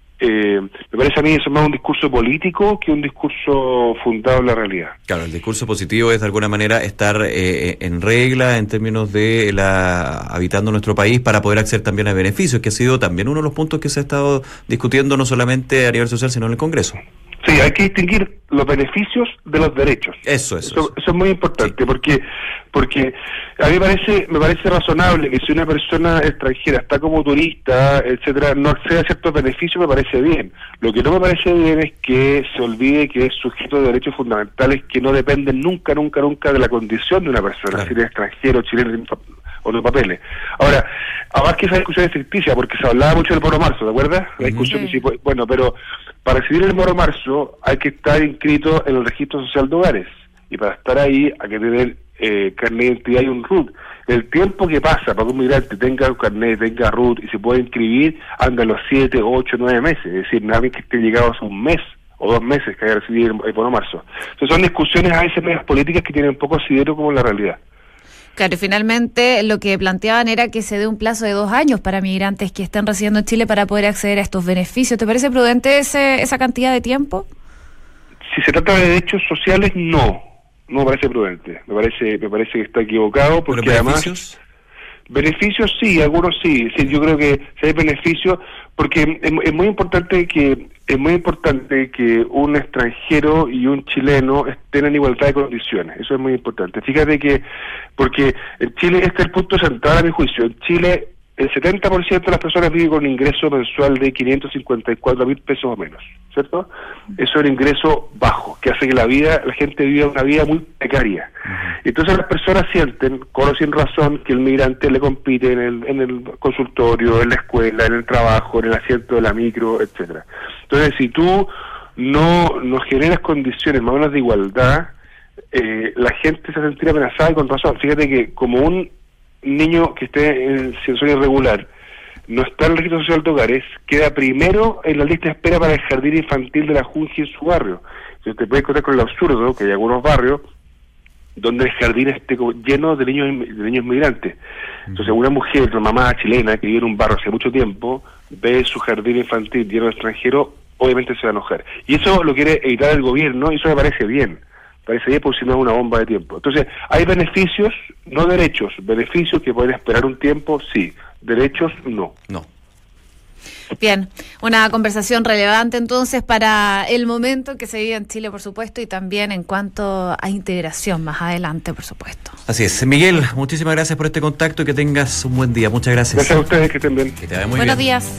Eh, me parece a mí eso más un discurso político que un discurso fundado en la realidad. Claro, el discurso positivo es de alguna manera estar eh, en regla en términos de la habitando nuestro país para poder acceder también a beneficios, que ha sido también uno de los puntos que se ha estado discutiendo no solamente a nivel social, sino en el Congreso. Sí, hay que distinguir los beneficios de los derechos. Eso, eso. Eso, eso es muy importante, sí. porque porque a mí me parece me parece razonable que si una persona extranjera está como turista, etcétera, no accede a ciertos beneficios, me parece bien. Lo que no me parece bien es que se olvide que es sujeto de derechos fundamentales que no dependen nunca, nunca, nunca de la condición de una persona, claro. Si eres extranjero, chileno o no papeles. Ahora, además que esa discusión es ficticia, porque se hablaba mucho del Moro Marzo, ¿te acuerdas? La discusión, sí. de si, bueno, pero para recibir el Moro Marzo hay que estar inscrito en el registro social de hogares, y para estar ahí hay que tener eh, carnet de identidad y un R U T. El tiempo que pasa para que un migrante tenga un carnet, tenga R U T y se pueda inscribir, anda los siete, ocho, nueve meses, es decir, nadie que esté llegado hace un mes o dos meses que haya recibido el, el Moro Marzo. Entonces son discusiones a veces medias políticas que tienen poco asidero como la realidad. Claro, finalmente lo que planteaban era que se dé un plazo de dos años para migrantes que estén residiendo en Chile para poder acceder a estos beneficios. ¿Te parece prudente ese, esa cantidad de tiempo? Si se trata de derechos sociales, no. No me parece prudente. Me parece me parece que está equivocado porque ¿Pero además... beneficios? Beneficios sí, algunos sí. Sí, yo creo que si hay beneficios, porque es, es muy importante que es muy importante que un extranjero y un chileno estén en igualdad de condiciones. Eso es muy importante. Fíjate que, porque en Chile, este es el punto central a mi juicio. En Chile, el setenta por ciento de las personas viven con un ingreso mensual de quinientos cincuenta y cuatro mil pesos o menos, ¿cierto? Eso es un ingreso bajo, que hace que la vida, la gente viva una vida muy precaria. Entonces las personas sienten, con o sin razón, que el migrante le compite en el, en el consultorio, en la escuela, en el trabajo, en el asiento de la micro, etcétera. Entonces, si tú no, no generas condiciones más o menos de igualdad, eh, la gente se sentirá amenazada y con razón. Fíjate que como un niño que esté en situación irregular no está en el registro social de hogares, queda primero en la lista de espera para el jardín infantil de la Junji en su barrio. Entonces te puedes encontrar con el absurdo que hay algunos barrios donde el jardín esté lleno de niños de niños migrantes. Entonces una mujer, una mamá chilena que vive en un barrio hace mucho tiempo, ve su jardín infantil lleno de extranjeros, obviamente se va a enojar. Y eso lo quiere evitar el gobierno, y eso me parece bien. Parece bien porque si no es una bomba de tiempo. Entonces, hay beneficios, no derechos. Beneficios que pueden esperar un tiempo, sí. Derechos, no. No. Bien, una conversación relevante entonces para el momento que se vive en Chile, por supuesto, y también en cuanto a integración más adelante, por supuesto. Así es. Miguel, muchísimas gracias por este contacto y que tengas un buen día. Muchas gracias. Gracias a ustedes, que estén bien. Que te vaya muy Buenos bien. días.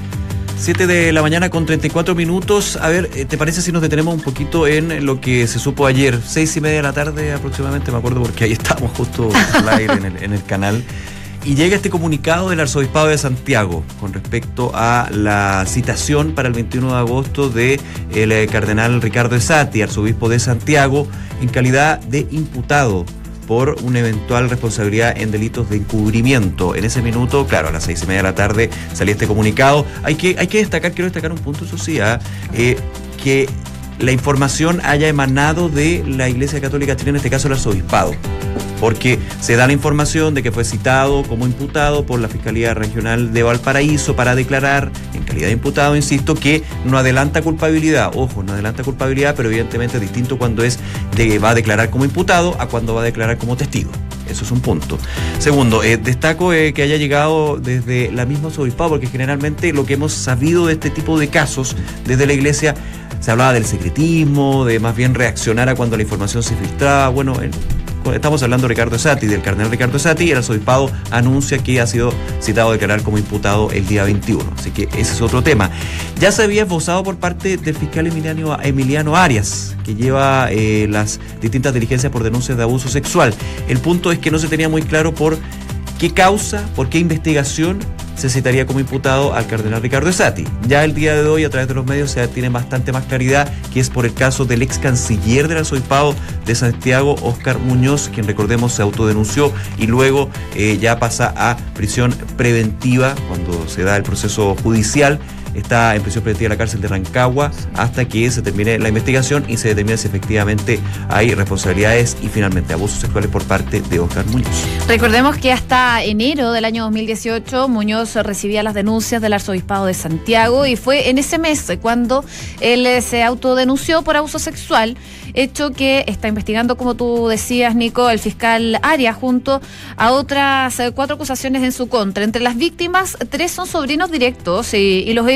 siete de la mañana con treinta y cuatro minutos. A ver, ¿te parece si nos detenemos un poquito en lo que se supo ayer? Seis y media de la tarde aproximadamente, me acuerdo porque ahí estábamos justo al aire en el, en el canal. Y llega este comunicado del Arzobispado de Santiago con respecto a la citación para el veintiuno de agosto de el cardenal Ricardo Esati, arzobispo de Santiago, en calidad de imputado por una eventual responsabilidad en delitos de encubrimiento. En ese minuto, claro, a las seis y media de la tarde salía este comunicado. Hay que, hay que destacar, quiero destacar un punto, eso sí, ¿eh? Eh, que la información haya emanado de la Iglesia Católica Chilena, en este caso el arzobispado, porque se da la información de que fue citado como imputado por la Fiscalía Regional de Valparaíso para declarar en calidad de imputado, insisto, que no adelanta culpabilidad. Ojo, no adelanta culpabilidad, pero evidentemente es distinto cuando es de, va a declarar como imputado a cuando va a declarar como testigo. Eso es un punto. Segundo, eh, destaco eh, que haya llegado desde la misma arzobispado, porque generalmente lo que hemos sabido de este tipo de casos desde la Iglesia, se hablaba del secretismo, de más bien reaccionar a cuando la información se filtraba. Bueno, el, estamos hablando de Ricardo Esati, del cardenal Ricardo Esati, y el arzobispado anuncia que ha sido citado a declarar como imputado el día veintiuno. Así que ese es otro tema. Ya se había esbozado por parte del fiscal Emiliano, Emiliano Arias, que lleva eh, las distintas diligencias por denuncias de abuso sexual. El punto es que no se tenía muy claro por qué causa, por qué investigación se citaría como imputado al cardenal Ricardo Esati. Ya el día de hoy, a través de los medios, se tiene bastante más claridad, que es por el caso del ex canciller del arzobispado de Santiago, Óscar Muñoz, quien, recordemos, se autodenunció y luego eh, ya pasa a prisión preventiva cuando se da el proceso judicial. Está en prisión preventiva de la cárcel de Rancagua hasta que se termine la investigación y se determine si efectivamente hay responsabilidades y finalmente abusos sexuales por parte de Óscar Muñoz. Recordemos que hasta enero del año dos mil dieciocho Muñoz recibía las denuncias del Arzobispado de Santiago y fue en ese mes cuando él se autodenunció por abuso sexual, hecho que está investigando, como tú decías, Nico, el fiscal Arias, junto a otras cuatro acusaciones en su contra. Entre las víctimas, tres son sobrinos directos y, y los hechos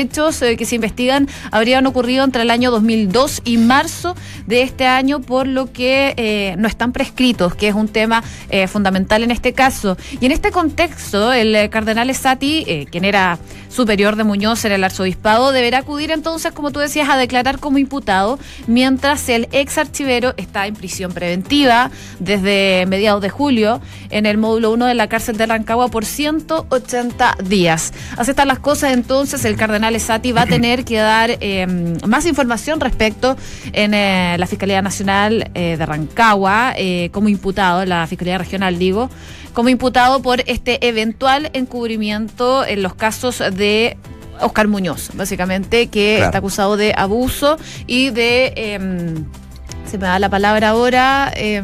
hechos eh, que se investigan habrían ocurrido entre el año dos mil dos y marzo de este año, por lo que eh, no están prescritos, que es un tema eh, fundamental en este caso. Y en este contexto, el eh, cardenal Esati, eh, quien era superior de Muñoz en el arzobispado, deberá acudir entonces, como tú decías, a declarar como imputado, mientras el ex archivero está en prisión preventiva desde mediados de julio en el módulo uno de la cárcel de Rancagua por ciento ochenta días. Así están las cosas, entonces el cardenal Esati va a tener que dar eh, más información respecto en eh, la Fiscalía Nacional eh, de Rancagua eh, como imputado, la Fiscalía Regional digo, como imputado por este eventual encubrimiento en los casos de Óscar Muñoz, básicamente, que claro. está acusado de abuso y de, eh, se me da la palabra ahora, eh,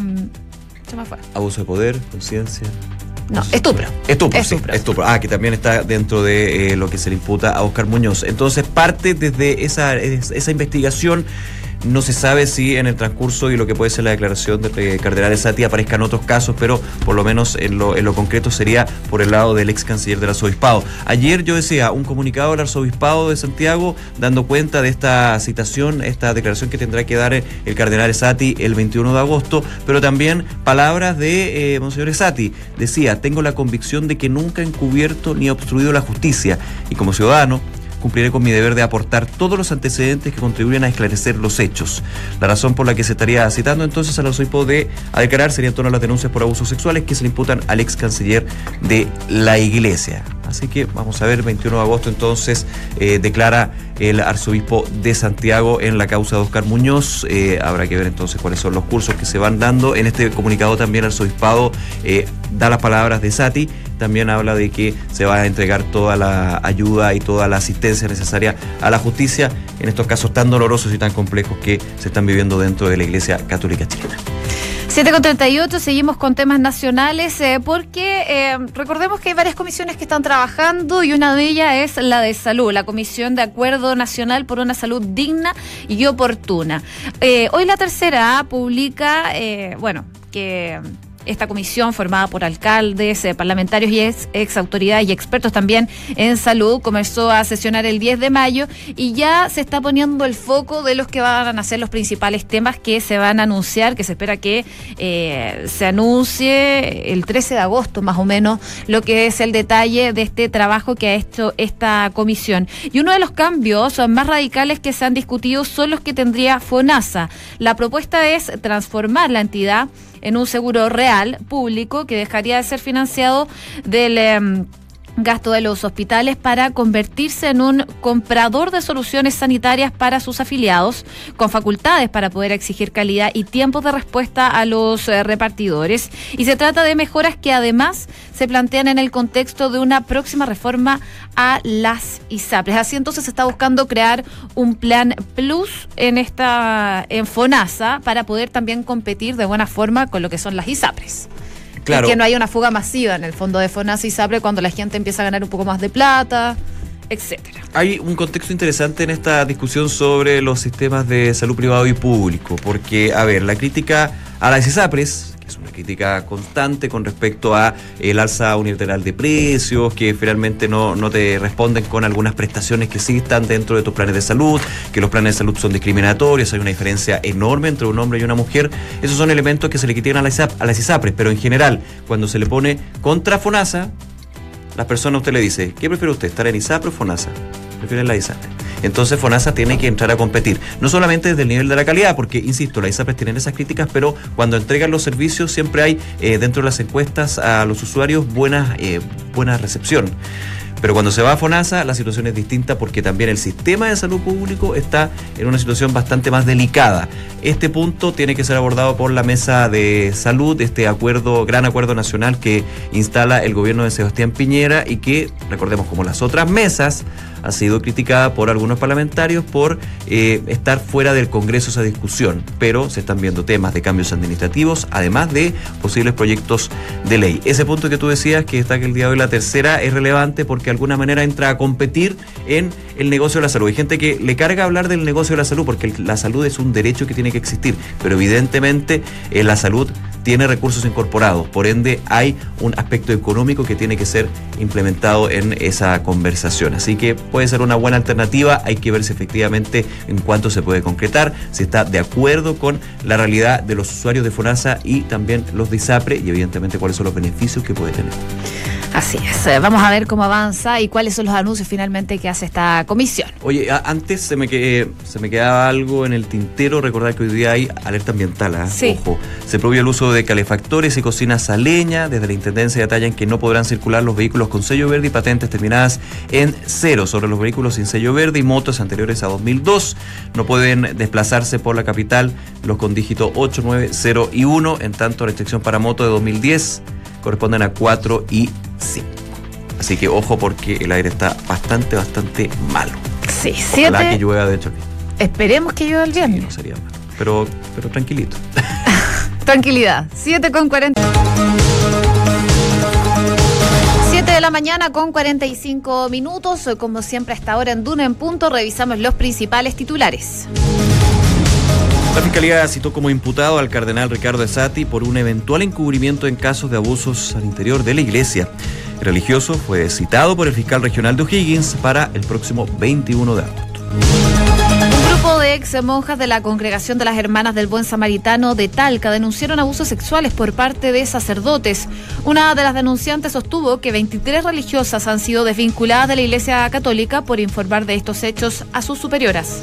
se me fue. Abuso de poder, conciencia. No, estupro. Estupro, sí, estupro. Ah, que también está dentro de eh, lo que se le imputa a Óscar Muñoz. Entonces, parte desde esa, esa investigación. No se sabe si en el transcurso y lo que puede ser la declaración del cardenal Esati aparezcan otros casos, pero por lo menos en lo, en lo concreto sería por el lado del ex canciller del arzobispado. Ayer yo decía, un comunicado del arzobispado de Santiago dando cuenta de esta citación, esta declaración que tendrá que dar el cardenal Esati el veintiuno de agosto, pero también palabras de eh, Monseñor Esati. Decía, tengo la convicción de que nunca he encubierto ni obstruido la justicia y como ciudadano cumpliré con mi deber de aportar todos los antecedentes que contribuyen a esclarecer los hechos. La razón por la que se estaría citando entonces al arzobispo de a declarar sería en torno a las denuncias por abusos sexuales que se le imputan al ex canciller de la Iglesia. Así que vamos a ver, veintiuno de agosto entonces eh, declara el arzobispo de Santiago en la causa de Óscar Muñoz. Eh, habrá que ver entonces cuáles son los cursos que se van dando. En este comunicado también el arzobispado eh, da las palabras de Esati. También habla de que se va a entregar toda la ayuda y toda la asistencia necesaria a la justicia en estos casos tan dolorosos y tan complejos que se están viviendo dentro de la Iglesia Católica chilena. siete con treinta y ocho, seguimos con temas nacionales eh, porque eh, recordemos que hay varias comisiones que están trabajando y una de ellas es la de salud, la Comisión de Acuerdo Nacional por una Salud Digna y Oportuna. Eh, hoy la tercera publica, eh, bueno, que esta comisión formada por alcaldes, eh, parlamentarios y ex, ex autoridades y expertos también en salud comenzó a sesionar el diez de mayo y ya se está poniendo el foco de los que van a ser los principales temas que se van a anunciar, que se espera que eh, se anuncie el trece de agosto más o menos lo que es el detalle de este trabajo que ha hecho esta comisión. Y uno de los cambios más radicales que se han discutido son los que tendría FONASA. La propuesta es transformar la entidad en un seguro real, público, que dejaría de ser financiado del eh, gasto de los hospitales para convertirse en un comprador de soluciones sanitarias para sus afiliados, con facultades para poder exigir calidad y tiempos de respuesta a los eh, repartidores. Y se trata de mejoras que además se plantean en el contexto de una próxima reforma a las ISAPRES. Así entonces se está buscando crear un plan plus en esta en FONASA para poder también competir de buena forma con lo que son las ISAPRES. Claro. Y que no haya una fuga masiva en el fondo de FONASA y ISAPRE cuando la gente empieza a ganar un poco más de plata, etcétera. Hay un contexto interesante en esta discusión sobre los sistemas de salud privado y público, porque, a ver, la crítica a las ISAPRES, que es una crítica constante con respecto a el alza unilateral de precios, que finalmente no, no te responden con algunas prestaciones que sí están dentro de tus planes de salud, que los planes de salud son discriminatorios, hay una diferencia enorme entre un hombre y una mujer. Esos son elementos que se le critican a, la ISAP, a las ISAPRES, pero en general, cuando se le pone contra FONASA, las personas, usted le dice, ¿qué prefiere usted, estar en ISAPRE o FONASA? Prefieren la ISAPRE. Entonces FONASA tiene que entrar a competir, no solamente desde el nivel de la calidad, porque, insisto, las ISAPRES tienen esas críticas, pero cuando entregan los servicios siempre hay, eh, dentro de las encuestas a los usuarios, buena, eh, buena recepción. Pero cuando se va a FONASA, la situación es distinta porque también el sistema de salud público está en una situación bastante más delicada. Este punto tiene que ser abordado por la Mesa de Salud, este acuerdo, gran acuerdo nacional que instala el gobierno de Sebastián Piñera y que, recordemos, como las otras mesas, ha sido criticada por algunos parlamentarios por eh, estar fuera del Congreso esa discusión, pero se están viendo temas de cambios administrativos, además de posibles proyectos de ley. Ese punto que tú decías, que está que el día de hoy la tercera, es relevante porque de alguna manera entra a competir en el negocio de la salud. Hay gente que le carga hablar del negocio de la salud porque la salud es un derecho que tiene que existir, pero evidentemente eh, la salud tiene recursos incorporados, por ende hay un aspecto económico que tiene que ser implementado en esa conversación. Así que puede ser una buena alternativa, hay que ver si efectivamente en cuánto se puede concretar, si está de acuerdo con la realidad de los usuarios de FONASA y también los de ISAPRE y evidentemente cuáles son los beneficios que puede tener. Así es, vamos a ver cómo avanza y cuáles son los anuncios finalmente que hace esta comisión. Oye, a, antes se me, que, se me quedaba algo en el tintero, recordar que hoy día hay alerta ambiental, ¿eh? Sí. Ojo, se prohíbe el uso de calefactores y cocinas a leña. Desde la Intendencia detallan que no podrán circular los vehículos con sello verde y patentes terminadas en cero sobre los vehículos sin sello verde y motos anteriores a dos mil dos. No pueden desplazarse por la capital los con dígito ocho, nueve, cero y uno, en tanto restricción para moto de dos mil diez corresponden a cuatro y cinco. Así que ojo porque el aire está bastante, bastante malo. Sí, siete. Ojalá que llueva de hecho aquí. Esperemos que llueva el viernes. Sí, no sería malo. Pero, pero tranquilito. Tranquilidad. siete con cuarenta. siete de la mañana con cuarenta y cinco minutos. Como siempre, a esta hora en Duna en Punto, revisamos los principales titulares. La Fiscalía citó como imputado al cardenal Ricardo Esati por un eventual encubrimiento en casos de abusos al interior de la iglesia. El religioso fue citado por el fiscal regional de O'Higgins para el próximo veintiuno de agosto. Un grupo de ex monjas de la Congregación de las Hermanas del Buen Samaritano de Talca denunciaron abusos sexuales por parte de sacerdotes. Una de las denunciantes sostuvo que veintitrés religiosas han sido desvinculadas de la Iglesia Católica por informar de estos hechos a sus superioras.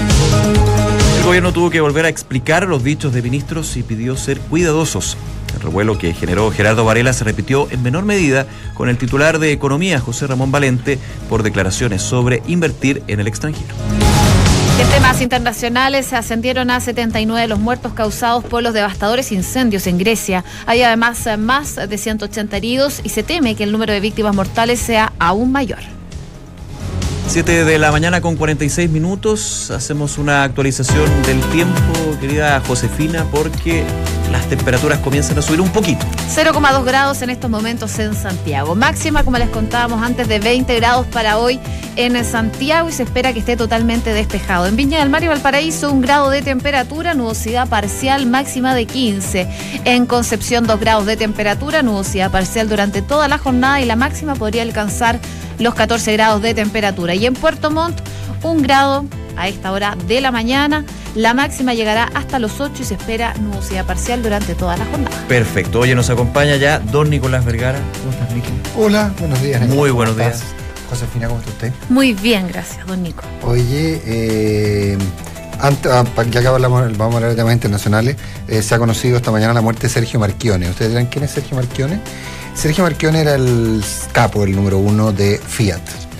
El gobierno tuvo que volver a explicar los dichos de ministros y pidió ser cuidadosos. El revuelo que generó Gerardo Varela se repitió en menor medida con el titular de Economía, José Ramón Valente, por declaraciones sobre invertir en el extranjero. En temas internacionales, se ascendieron a setenta y nueve los muertos causados por los devastadores incendios en Grecia. Hay además más de ciento ochenta heridos y se teme que el número de víctimas mortales sea aún mayor. siete de la mañana con cuarenta y seis minutos. Hacemos una actualización del tiempo, querida Josefina, porque las temperaturas comienzan a subir un poquito. cero coma dos grados en estos momentos en Santiago. Máxima, como les contábamos antes, de veinte grados para hoy en Santiago y se espera que esté totalmente despejado. En Viña del Mar y Valparaíso, un grado de temperatura, nubosidad parcial, máxima de quince. En Concepción, dos grados de temperatura, nubosidad parcial durante toda la jornada y la máxima podría alcanzar los catorce grados de temperatura. Y en Puerto Montt, un grado a esta hora de la mañana. La máxima llegará hasta los ocho y se espera nubosidad parcial durante toda la jornada. Perfecto. Oye, nos acompaña ya don Nicolás Vergara. ¿Cómo estás, Nicky? Hola, buenos días. Muy Nicolás. buenos días. Josefina, ¿cómo está usted? Muy bien, gracias, don Nico. Oye, eh, antes, ya que hablamos, vamos a hablar de temas internacionales, eh, se ha conocido esta mañana la muerte de Sergio Marchionne. ¿Ustedes dirán quién es Sergio Marchionne? Sergio Marchionne era el capo, el número uno de Fiat.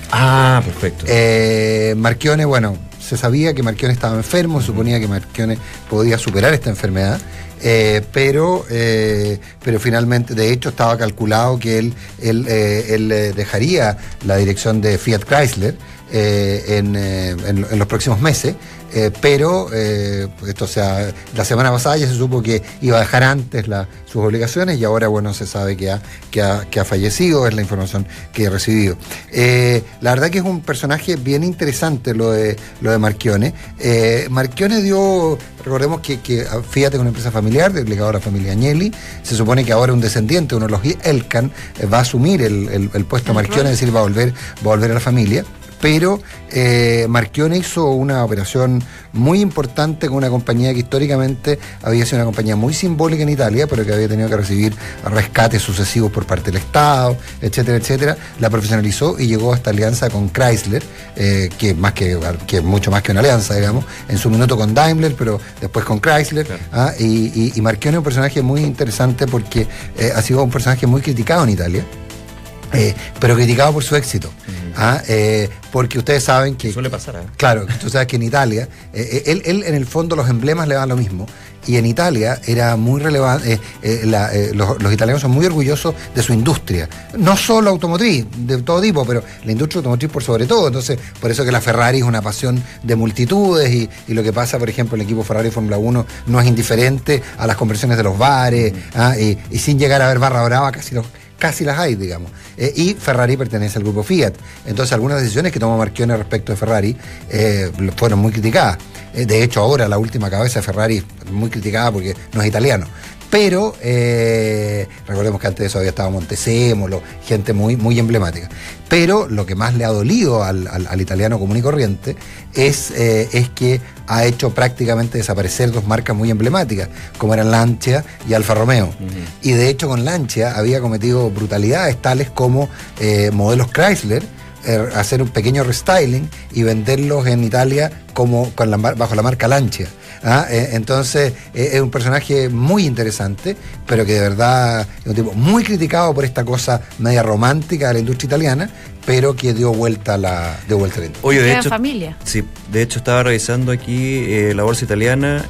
Ah, perfecto. Eh, Marchionne, bueno, se sabía que Marchionne estaba enfermo, se suponía que Marchionne podía superar esta enfermedad, eh, pero, eh, pero finalmente, de hecho, estaba calculado que él, él, eh, él eh, dejaría la dirección de Fiat Chrysler eh, en, eh, en, en los próximos meses. Eh, pero eh, esto, o sea, la semana pasada ya se supo que iba a dejar antes la, sus obligaciones y ahora, bueno, se sabe que ha, que ha, que ha fallecido, es la información que he recibido. Eh, la verdad que es un personaje bien interesante lo de, lo de Marchionne. Eh, Marchionne dio, recordemos que, que Fiat es una empresa familiar, ligada a la familia Agnelli, se supone que ahora un descendiente, uno de los Elkann, eh, va a asumir el, el, el puesto de Marchionne, es decir, va a volver, va a volver a la familia. Pero eh, Marchionne hizo una operación muy importante con una compañía que históricamente había sido una compañía muy simbólica en Italia, pero que había tenido que recibir rescates sucesivos por parte del Estado, etcétera, etcétera. La profesionalizó y llegó a esta alianza con Chrysler, eh, que más que, que mucho más que una alianza, digamos, en su minuto con Daimler, pero después con Chrysler. Claro. ¿ah? Y, y, y Marchionne es un personaje muy interesante porque eh, ha sido un personaje muy criticado en Italia. Eh, pero criticado por su éxito. Uh-huh. ¿ah? eh, porque ustedes saben que... Suele pasar, ¿eh? Claro, tú sabes que en Italia, eh, él, él en el fondo los emblemas le dan lo mismo. Y en Italia era muy relevante, eh, eh, la, eh, los, los italianos son muy orgullosos de su industria. No solo automotriz, de todo tipo, pero la industria automotriz por sobre todo. Entonces, por eso que la Ferrari es una pasión de multitudes y, y lo que pasa, por ejemplo, el equipo Ferrari Fórmula uno no es indiferente a las conversiones de los bares, uh-huh. ¿ah? y, y sin llegar a ver barra brava casi los... Casi las hay, digamos. Eh, y Ferrari pertenece al grupo Fiat. Entonces, algunas decisiones que tomó Marchionne respecto de Ferrari eh, fueron muy criticadas. Eh, de hecho, ahora la última cabeza de Ferrari es muy criticada porque no es italiano. Pero eh, recordemos que antes de eso había estado Montezemolo, gente muy, muy emblemática. Pero lo que más le ha dolido al, al, al italiano común y corriente es, eh, es que ha hecho prácticamente desaparecer dos marcas muy emblemáticas, como eran Lancia y Alfa Romeo. Uh-huh. Y de hecho con Lancia había cometido brutalidades tales como eh, modelos Chrysler, eh, hacer un pequeño restyling y venderlos en Italia como con la, bajo la marca Lancia. ¿Ah? Eh, entonces eh, es un personaje muy interesante, pero que de verdad es un tipo muy criticado por esta cosa media romántica de la industria italiana, pero que dio vuelta a la dio vuelta a la industria. Oye, de hecho, familia. Sí, de hecho estaba revisando aquí eh, la bolsa italiana,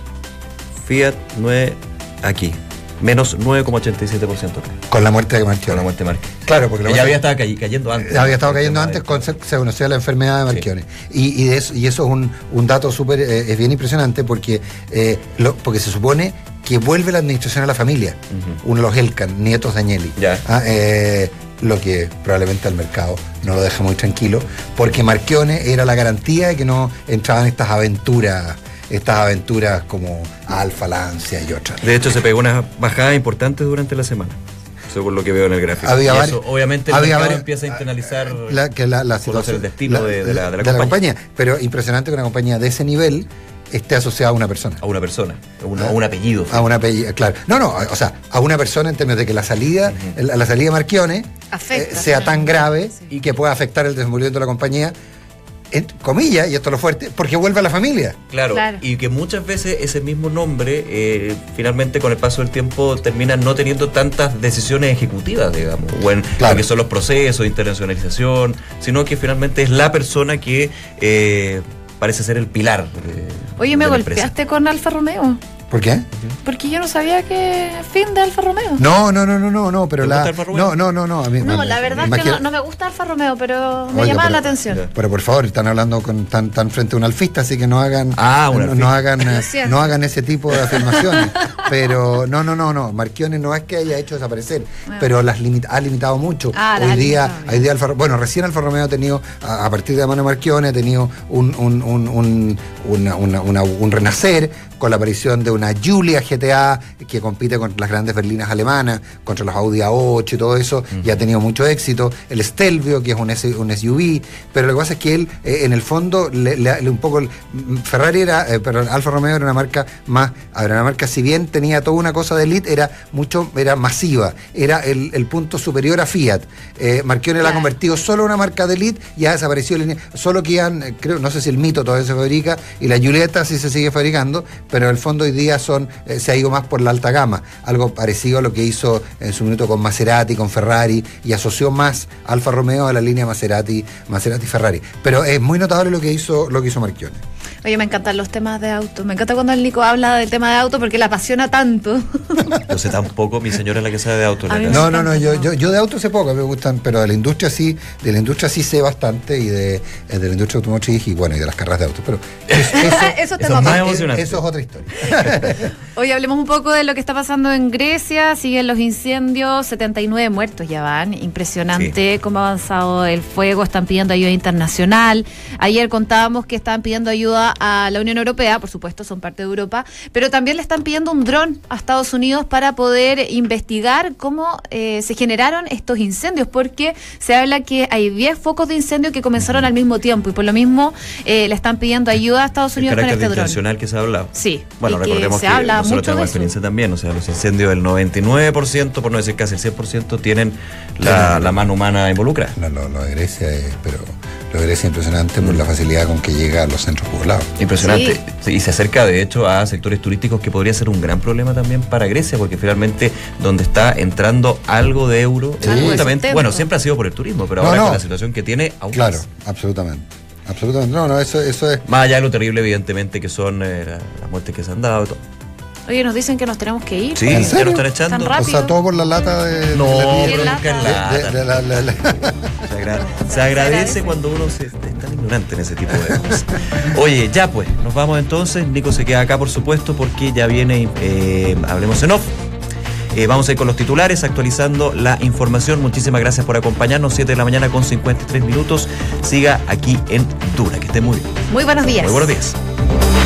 Fiat nueve aquí, menos nueve coma ochenta y siete por ciento. Con la muerte de Marchione. Con la muerte de Marchione. Claro, porque ella había estado cay- cayendo antes. Había estado cayendo antes, con, se conocía la enfermedad de Marchione. Sí. Y, y, de eso, y eso es un, un dato súper, eh, es bien impresionante porque, eh, lo, porque se supone que vuelve la administración a la familia. Uh-huh. Uno de los Elkan, nietos de Agnelli. Ya. Ah, eh, lo que probablemente al mercado no lo deja muy tranquilo, porque Marchione era la garantía de que no entraban estas aventuras estas aventuras como Alfa, Lancia y otras. De hecho, se pegó unas bajadas importantes durante la semana, según lo que veo en el gráfico. Había y vari- eso, obviamente, el había mercado vari- empieza a internalizar la, que la, la situación, el destino la, de, de, la, de, la, de la compañía. compañía. Pero impresionante que una compañía de ese nivel esté asociada a una persona. A una persona, a, una, a un apellido. A un apellido, claro. No, no, o sea, a una persona en términos de que la salida, uh-huh. la, la salida de Marchione Afecta, eh, sea sí. tan grave sí. y que pueda afectar el desenvolvimiento de la compañía, en comillas, y esto es lo fuerte, porque vuelve a la familia. Claro, claro. Y que muchas veces ese mismo nombre, eh, finalmente con el paso del tiempo, termina no teniendo tantas decisiones ejecutivas, digamos, o en claro. lo que son los procesos de internacionalización, sino que finalmente es la persona que eh, parece ser el pilar. De, Oye, me de la golpeaste empresa. con Alfa Romeo. ¿Por qué? Porque yo no sabía que fin de Alfa Romeo. No, no, no, no, no, no, pero ¿Te la gusta Alfa Romeo? no, no, no, no, a mí, No, a mí, la verdad es que no, no me gusta Alfa Romeo, pero me Oiga, llamaba pero, la atención. Ya. Pero por favor, están hablando con tan tan frente a un alfista, así que no hagan Ah, un no, alfista. no hagan Lo eh, siento. no hagan ese tipo de afirmaciones. Pero no, no, no, no, Marchione no es que haya hecho desaparecer, Bueno. pero las limita, ha limitado mucho. Ah, las hoy ha día, limitado. hoy día Alfa, bueno, recién Alfa Romeo ha tenido a, a partir de la mano de Marchione ha tenido un un un un, una, una, una, un renacer con la aparición de una Giulia G T A que compite con las grandes berlinas alemanas, contra los Audi A ocho y todo eso, uh-huh. y ha tenido mucho éxito. El Stelvio, que es un, S, un S U V, pero lo que pasa es que él, eh, en el fondo, le, le, le un poco, Ferrari era, eh, perdón, Alfa Romeo era una marca más, era una marca, si bien tenía toda una cosa de elite, era mucho, era masiva, era el, el punto superior a Fiat. Eh, Marchione claro. la ha convertido solo en una marca de elite y ha desaparecido la línea, solo quedan, creo, no sé si el Mito todavía se fabrica, y la Giulietta sí se sigue fabricando, pero en el fondo hoy día son, eh, se ha ido más por la alta gama, algo parecido a lo que hizo en su minuto con Maserati, con Ferrari, y asoció más Alfa Romeo a la línea Maserati, Maserati Ferrari. Pero es muy notable lo que hizo, lo que hizo Marchione. Oye, me encantan los temas de auto. Me encanta cuando el Nico habla del tema de auto porque le apasiona tanto. Yo sé tampoco, mi señora es la que sabe de auto. A mí me No, encanta, no, no, yo, ¿no? yo, yo de auto sé poco, me gustan, pero de la industria sí, de la industria sí sé bastante, y de, de la industria automotriz y bueno, y de las carreras de autos. Pero eso, eso, Eso te eso va es más mal. emocionante. eso es otra historia. Hoy hablemos un poco de lo que está pasando en Grecia. Siguen los incendios, setenta y nueve muertos ya van. Impresionante sí. cómo ha avanzado el fuego. Están pidiendo ayuda internacional. Ayer contábamos que estaban pidiendo ayuda a la Unión Europea, por supuesto, son parte de Europa, pero también le están pidiendo un dron a Estados Unidos para poder investigar cómo eh, se generaron estos incendios, porque se habla que hay diez focos de incendio que comenzaron al mismo tiempo y por lo mismo eh, le están pidiendo ayuda a Estados Unidos con este dron. Internacional que se ha hablado. Sí. Bueno, que recordemos se que habla nosotros mucho tenemos de experiencia eso. también, o sea, los incendios del noventa y nueve por ciento, por no decir casi el cien por ciento, tienen la, la mano humana involucrada. No, lo, lo de Grecia es, pero lo de Grecia es impresionante por la facilidad con que llega a los centros poblados. Impresionante. Sí. Y se acerca, de hecho, a sectores turísticos que podría ser un gran problema también para Grecia, porque finalmente donde está entrando algo de euro, Sí. justamente, bueno, siempre ha sido por el turismo, pero No, ahora no. con la situación que tiene, aún Claro, más. absolutamente. Absolutamente. No, no, eso, eso es. Más allá de lo terrible, evidentemente, que son eh, la- las muertes que se han dado. Todo. Oye, nos dicen que nos tenemos que ir. Sí, ¿En ya serio? lo están echando. Tan O rápido. sea, todo por la lata de. No, de, pero lata. nunca en de- lata. de- de la- la- la- Se, agra- se agradece cuando uno se, es tan ignorante en ese tipo de cosas. Oye, ya pues, nos vamos entonces. Nico se queda acá, por supuesto, porque ya viene, eh, hablemos en off. Eh, vamos a ir con los titulares, actualizando la información. Muchísimas gracias por acompañarnos. siete de la mañana con cincuenta y tres minutos. Siga aquí en Dura, que esté muy bien. Muy buenos días. Muy buenos días.